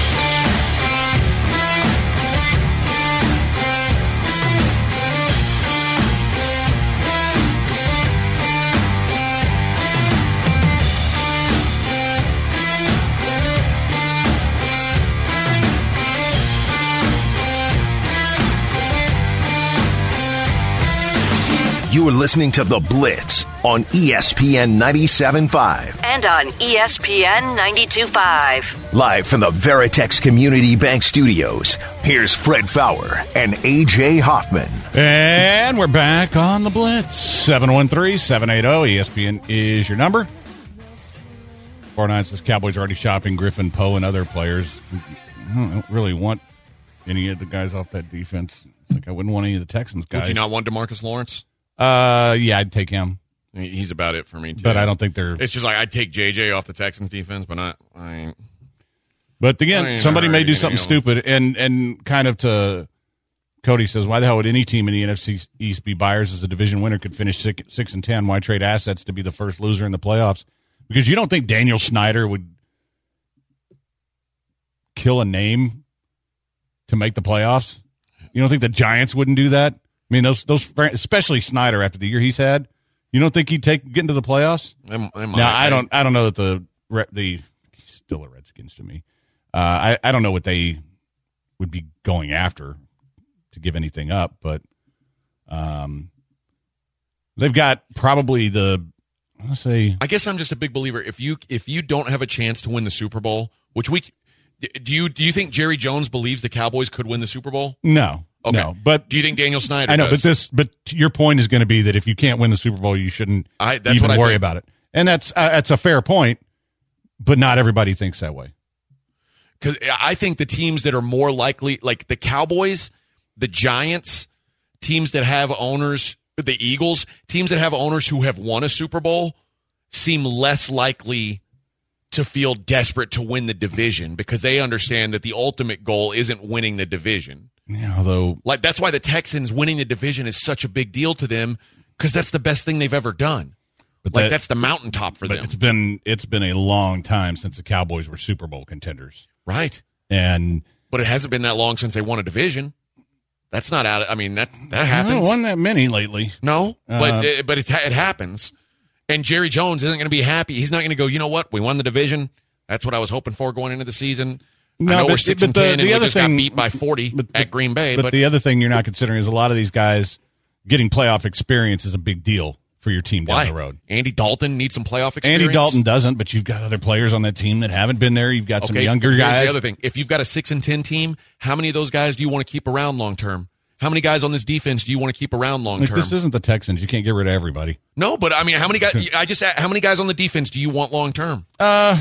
You are listening to The Blitz on E S P N ninety-seven point five. And on E S P N ninety-two point five. Live from the Veritex Community Bank Studios, here's Fred Fowler and A J Hoffman. And we're back on The Blitz. seven one three, seven eight zero, E S P N is your number. four nine says Cowboys already shopping Griffin, Poe, and other players. I don't really want any of the guys off that defense. It's like I wouldn't want any of the Texans guys. Would you not want DeMarcus Lawrence? Uh, yeah, I'd take him. He's about it for me, too. But I don't think they're... It's just like I'd take J J off the Texans defense, but not... I ain't... But I again, ain't somebody may do anything something else. stupid, and, and kind of to... Cody says, why the hell would any team in the N F C East be buyers as a division winner could finish six, six and ten? Why trade assets to be the first loser in the playoffs? Because you don't think Daniel Snyder would kill a name to make the playoffs? You don't think the Giants wouldn't do that? I mean, those those especially Snyder after the year he's had. You don't think he'd take get into the playoffs? They, they might. Now I don't. I don't know that the the he's still a Redskins to me. Uh, I I don't know what they would be going after to give anything up, but um, they've got probably the. Let's say. I guess I'm just a big believer. If you if you don't have a chance to win the Super Bowl, which we do you do you think Jerry Jones believes the Cowboys could win the Super Bowl? No. Okay. No, but do you think Daniel Snyder I know, does? but this, but your point is going to be that if you can't win the Super Bowl, you shouldn't I, that's even what I worry think. about it. And that's uh, that's a fair point, but not everybody thinks that way. Because I think the teams that are more likely, like the Cowboys, the Giants, teams that have owners, the Eagles, teams that have owners who have won a Super Bowl, seem less likely to feel desperate to win the division because they understand that the ultimate goal isn't winning the division. Yeah, although, like that's why the Texans winning the division is such a big deal to them because that's the best thing they've ever done. But like that- that's the mountaintop for but them, it's been it's been a long time since the Cowboys were Super Bowl contenders, right? and But it hasn't been that long since they won a division. That's not out. I mean that that I happens. haven't won that many lately. No, but Uh, it, but it, it happens. And Jerry Jones isn't going to be happy. He's not going to go, you know what? We won the division. That's what I was hoping for going into the season. No, I know but- we're six but and the- ten, and the we other just thing- got beat by forty but- at Green Bay. But, But, the other thing you're not considering is a lot of these guys getting playoff experience is a big deal for your team down why? the road. Andy Dalton needs some playoff experience. Andy Dalton doesn't, but you've got other players on that team that haven't been there. You've got some Okay, younger here's guys. the other thing. If you've got a six and ten team, how many of those guys do you want to keep around long term? How many guys on this defense do you want to keep around long Like, term? this isn't the Texans. You can't get rid of everybody. No, but I mean, how many guys? I just how many guys on the defense do you want long term? Uh,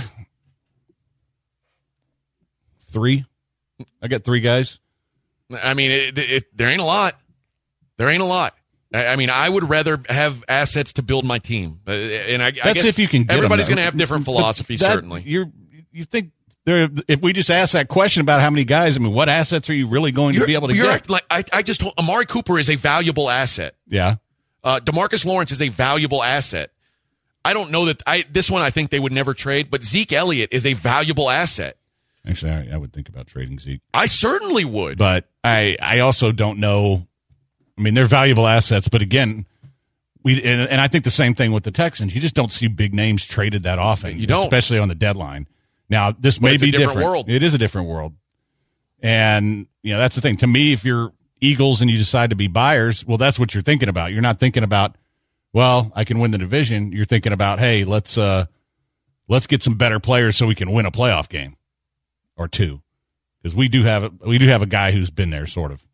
three. I got three guys. I mean, it, it, there ain't a lot. There ain't a lot. I, I mean, I would rather have assets to build my team, Uh, and I, I That's guess if you can. Get everybody's going going to have different philosophies, certainly. You you think there? If we just ask that question about how many guys, I mean, what assets are you really going You're, to be able to you're get? act- like I, I just told Amari Cooper is a valuable asset. Yeah. Uh, DeMarcus Lawrence is a valuable asset. I don't know that I this one I think they would never trade, but Zeke Elliott is a valuable asset. Actually, I, I would think about trading Zeke, I certainly would. but I I also don't know. I mean, they're valuable assets, but again, we and, and I think the same thing with the Texans. You just don't see big names traded that often. You don't. especially on the deadline. Now, this may it's a be different different. world. It is a different world, and you know that's the thing. To me, if you're Eagles and you decide to be buyers, well, that's what you're thinking about. You're not thinking about, well, I can win the division. You're thinking about, hey, let's uh, let's get some better players so we can win a playoff game or two, because we do have we do have a guy who's been there, sort of.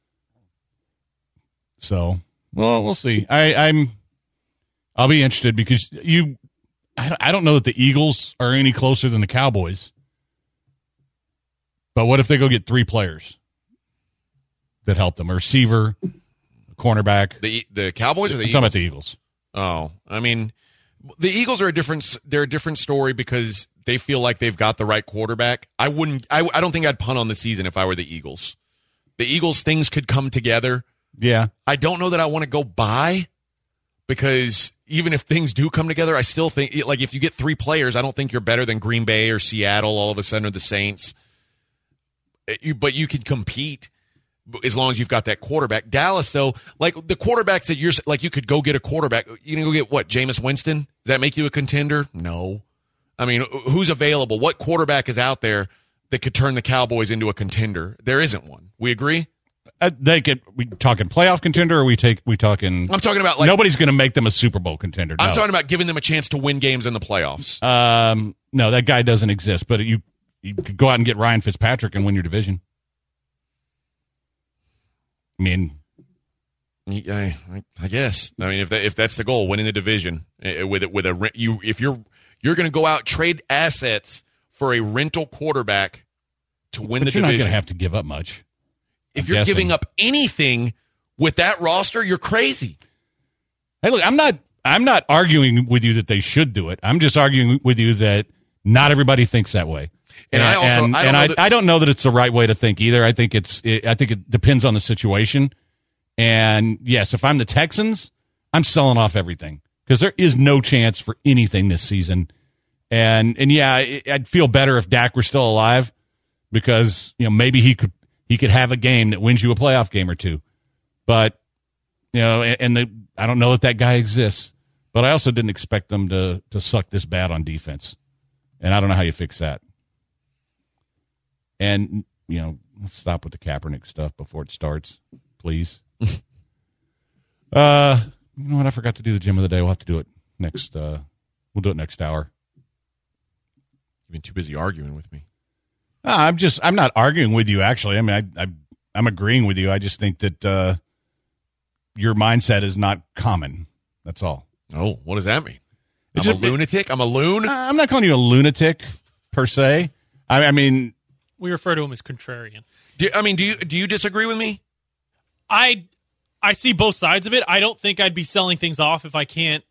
So, well, we'll see. I, I'm, I'll be interested because you, I, don't- I don't know that the Eagles are any closer than the Cowboys. But what if they go get three players that help them? A receiver, a cornerback. the the Cowboys or the I'm Eagles? talking about the Eagles. Oh, I mean, the Eagles are a different. They're a different story because they feel like they've got the right quarterback. I wouldn't. I, I don't think I'd punt on the season if I were the Eagles. The Eagles, things could come together. Yeah. I don't know that I want to go buy because even if things do come together, I still think, like, if you get three players, I don't think you're better than Green Bay or Seattle all of a sudden or the Saints. You, but you can compete as long as you've got that quarterback. Dallas, though, like the quarterbacks that you're like, you could go get a quarterback. You can go get what? Jameis Winston? Does that make you a contender? No. I mean, who's available? What quarterback is out there that could turn the Cowboys into a contender? There isn't one. We agree? Uh, they could. We talking playoff contender, or we take we talking? I'm talking about like nobody's going to make them a Super Bowl contender. No. I'm talking about giving them a chance to win games in the playoffs. Um, no, that guy doesn't exist. But you you could go out and get Ryan Fitzpatrick and win your division. I mean, I, I, I guess. I mean, if that, if that's the goal, winning the division uh, with it with a you, if you're you're going to go out trade assets for a rental quarterback to win but the you're division, not going to have to give up much. If I'm you're guessing. giving up anything with that roster, you're crazy. Hey, look, I'm not I'm not arguing with you that they should do it. I'm just arguing with you that not everybody thinks that way. And, and I also and, I, don't and know I, that, I don't know that it's the right way to think either. I think it's it, I think it depends on the situation. And yes, if I'm the Texans, I'm selling off everything because there is no chance for anything this season. And and yeah, I'd feel better if Dak were still alive because you know maybe he could. He could have a game that wins you a playoff game or two. But, you know, and, and the, I don't know that that guy exists. But I also didn't expect them to, to suck this bad on defense. And I don't know how you fix that. And, you know, let's stop with the Kaepernick stuff before it starts, please. uh, you know what? I forgot to do the gym of the day. We'll have to do it next. Uh, we'll do it next hour. You've been too busy arguing with me. No, I'm just, I'm not arguing with you, actually. I mean, I, I, I'm agreeing with you. I just think that uh, your mindset is not common. That's all. Oh, what does that mean? It's I'm just- a lunatic? I'm a loon? Uh, I'm not calling you a lunatic, per se. I, I mean, We refer to him as contrarian. Do, I mean, do you do you disagree with me? I I see both sides of it. I don't think I'd be selling things off if I can't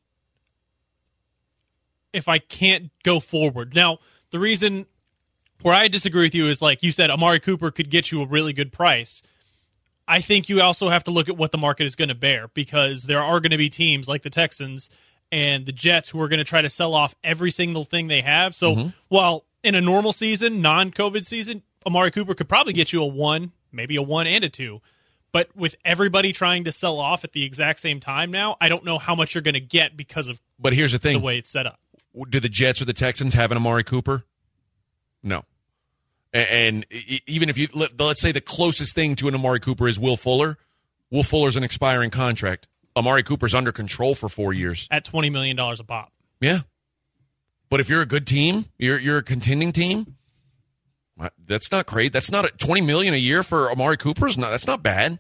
if I can't go forward. Now, the reason where I disagree with you is, like you said, Amari Cooper could get you a really good price. I think you also have to look at what the market is going to bear, because there are going to be teams like the Texans and the Jets who are going to try to sell off every single thing they have. So Mm-hmm. while in a normal season, non-COVID season, Amari Cooper could probably get you a one, maybe a one and a two. But with everybody trying to sell off at the exact same time now, I don't know how much you're going to get because of But here's the the thing. way it's set up. Do the Jets or the Texans have an Amari Cooper? No. A- And e- even if you, let- let's say the closest thing to an Amari Cooper is Will Fuller. Will Fuller's an expiring contract. Amari Cooper's under control for four years. At twenty million dollars a pop. Yeah. But if you're a good team, you're you're a contending team, that's not great. That's not a, twenty million dollars a year for Amari Cooper's. No, that's not bad.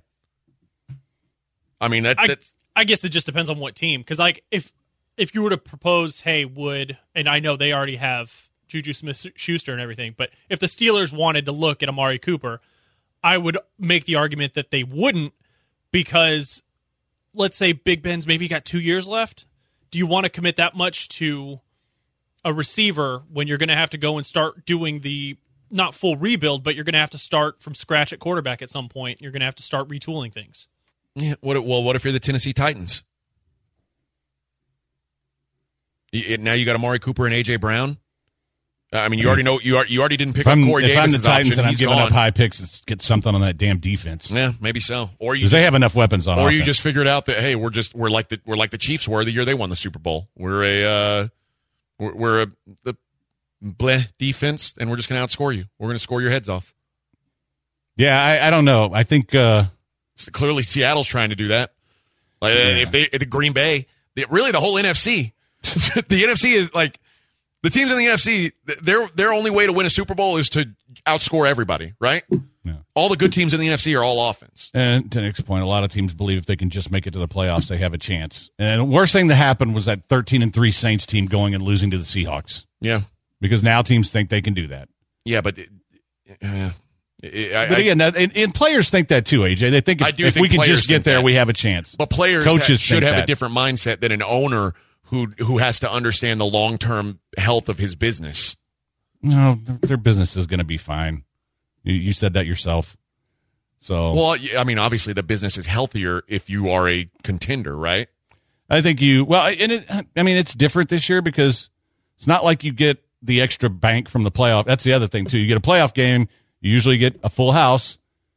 I mean, that, I, that's I guess it just depends on what team. Because like if if you were to propose, hey, would, and I know they already have Juju Smith-Schuster and everything, but if the Steelers wanted to look at Amari Cooper, I would make the argument that they wouldn't, because let's say Big Ben's maybe got two years left. Do you want to commit that much to a receiver when you're going to have to go and start doing the, not full rebuild, but you're going to have to start from scratch at quarterback at some point? You're going to have to start retooling things. yeah. What? if- Well, what if you're the Tennessee Titans? You- Now you got Amari Cooper and A J Brown. Uh, I mean, you already know you are, you already didn't pick if up I'm, Corey if I'm the Davis' Titans option. and I'm He's giving gone. up high picks, let's get something on that damn defense. Yeah, maybe so. Or you Because just, they have enough weapons on or offense. you just figured out that hey, we're just we're like the we're like the Chiefs were the year they won the Super Bowl. We're a uh, we're, we're a the bleh defense, and we're just going to outscore you. We're going to score your heads off. Yeah, I, I don't know. I think uh, So clearly, Seattle's trying to do that. Like Yeah. if they, the Green Bay, the, really the whole N F C, the N F C is like the teams in the N F C. Their their only way to win a Super Bowl is to outscore everybody, right? Yeah. All the good teams in the N F C are all offense. and to Nick's point, a lot of teams believe if they can just make it to the playoffs, they have a chance. And the worst thing that happened was that thirteen and three Saints team going and losing to the Seahawks, Yeah, because now teams think they can do that. yeah, but. Uh, I, But I- again, that, and, and players think that too, A J. They think if, I do if think we can players just get think there, that. we have a chance. But players Coaches ha- should think have that. a different mindset than an owner who who has to understand the long term health of his business. No, their business is going to be fine. You, you said that yourself. So, Well, I mean, obviously the business is healthier if you are a contender, right? I think you, well, and it, I mean, it's different this year because it's not like you get the extra bank from the playoff. That's the other thing, too. You get a playoff game, you usually get a full house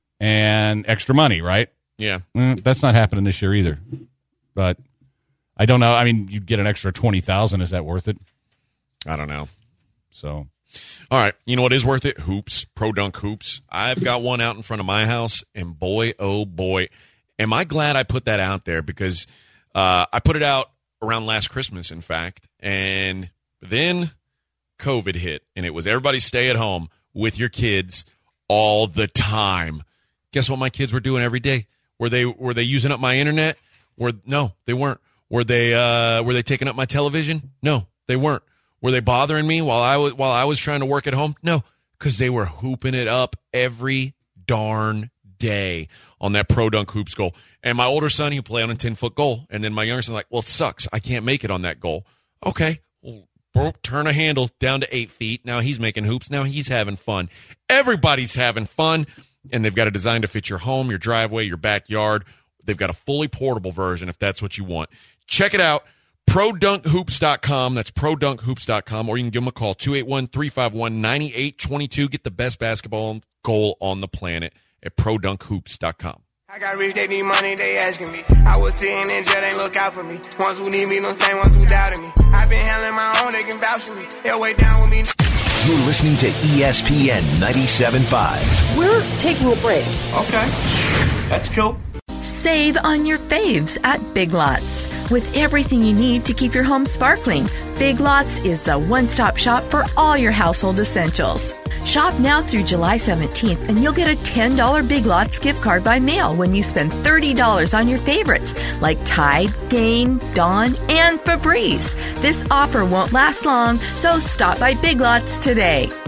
and extra money, right? Yeah. Mm, that's not happening this year either. But I don't know. I mean, you get an extra twenty thousand dollars. Is that worth it? I don't know. So, all right. You know what is worth it? Hoops. Pro Dunk Hoops. I've got one out in front of my house, and boy, oh boy, am I glad I put that out there because uh, I put it out around last Christmas, in fact, and then COVID hit, and it was everybody stay at home with your kids all the time. Guess what my kids were doing every day? Were they were they using up my internet? Were no, they weren't. Were they uh, were they taking up my television? No, they weren't. Were they bothering me while I was while I was trying to work at home? No, because they were hooping it up every darn day on that Pro Dunk Hoops goal. And my older son, he would play on a ten-foot goal. And then my younger son's like, well, it sucks. I can't make it on that goal. Okay, well, turn a handle down to eight feet. Now he's making hoops. Now he's having fun. Everybody's having fun. And they've got a design to fit your home, your driveway, your backyard. They've got a fully portable version if that's what you want. Check it out. pro dunk hoops dot com. That's pro dunk hoops dot com. Or you can give them a call, two eight one, three five one, nine eight two two. Get the best basketball goal on the planet at pro dunk hoops dot com. I got rich, they need money, they asking me. I was sitting in jail, they look out for me. Ones who need me, no same ones who doubted me. I've been handling my own, they can vouch for me. They'll wait down with me. You're listening to E S P N ninety-seven point five. We're taking a break. Okay, that's cool. Save on your faves at Big Lots. With everything you need to keep your home sparkling, Big Lots is the one-stop shop for all your household essentials. Shop now through July seventeenth and you'll get a ten dollars Big Lots gift card by mail when you spend thirty dollars on your favorites like Tide, Gain, Dawn, and Febreze. This offer won't last long, so stop by Big Lots today.